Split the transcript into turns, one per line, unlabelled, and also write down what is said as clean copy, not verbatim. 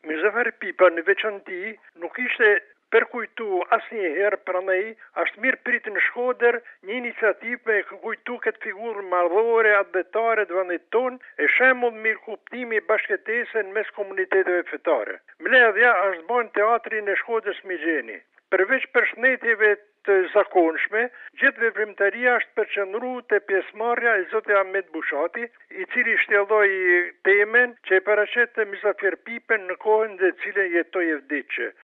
Muzafer Pipa në veçanti nuk ishte për kujtu asnjëherë pranaj, është mirë pritë në Shkodër një iniciativë me kujtu këtë figurë madhore adhetare të vendit tonë e shembull mirë kuptimi bashkëtesë në mes komuniteteve fetare. Mbledhja është bën teatrin e Shkodrës Migjeni. Përveç përshëndetjeve të zakonshme, gjithë veprimtaria është përqendruar te pjesëmarrja e zotit Ahmet Bushati, i cili shtjelloi temën që e paraqet Muzafer Pipën në kohën në cilën jetoi e vdiqë.